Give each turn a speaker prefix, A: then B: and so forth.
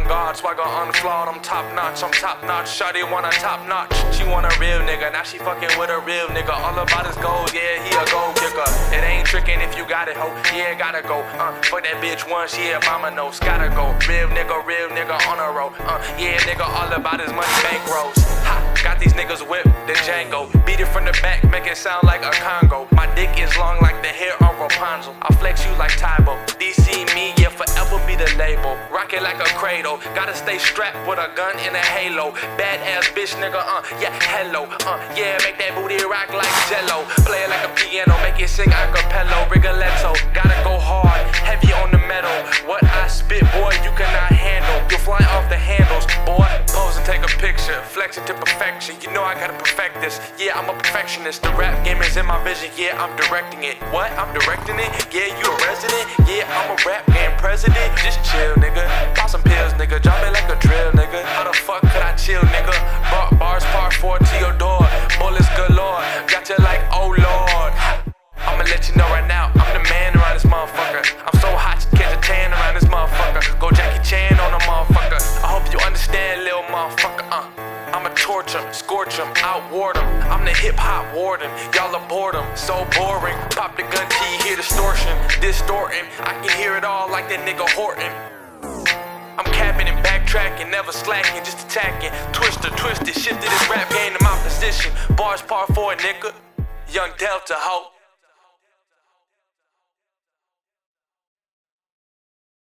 A: God, swagger unflawed, I'm top notch, Shawty want a top notch, she want a real nigga, now she fucking with a real nigga. All about his gold, yeah, he a gold kicker. It ain't tricking if you got it, ho, yeah, gotta go. Fuck that bitch once, yeah, mama knows, gotta go. Real nigga on a roll. Yeah, nigga, all about his money bankrolls. Ha, got these niggas whipped, the Django. Beat it from the back, make it sound like a Congo. My dick is long like the hair on Rapunzel. I flex you like Tybo. DC me, yeah, forever be the label. Rock it like a cradle. Gotta stay strapped with a gun and a halo. Badass bitch, nigga, yeah, hello. Yeah, make that booty rock like Jello. Play it like a piano, make it sing a cappella. Rigoletto, gotta go hard, heavy on the metal. What I spit, boy, you cannot handle. You'll fly off the handles, boy. Pose and take a picture, flex it to perfection. You know I gotta perfect this. Yeah, I'm a perfectionist. The rap game is in my vision. Yeah, I'm directing it. What? I'm directing it? Yeah, you a resident? Yeah, I'm a rap game president. Just chill, nigga. Pop some pills, nigga. Drop it like a drill, nigga. How the fuck could I chill, nigga? Brought bars part 4 to your door. Bullets galore. Got you like, oh lord. I'ma let you know right now, I'm the man around this motherfucker. I'm so hot, you catch a tan around this motherfucker. Go Jackie Chan on a motherfucker. I hope you understand, little motherfucker. I'ma torch him, scorch him, outward him. I'm the hip-hop warden, y'all aboard him. So boring, pop the gun till you hear distortion. Distorting, I can hear it all like that nigga Horton. I'm capping and backtracking, never slacking, just attacking. Twisted, shifted this rap game to my position. Bars part 4, nigga. Young Delta, ho.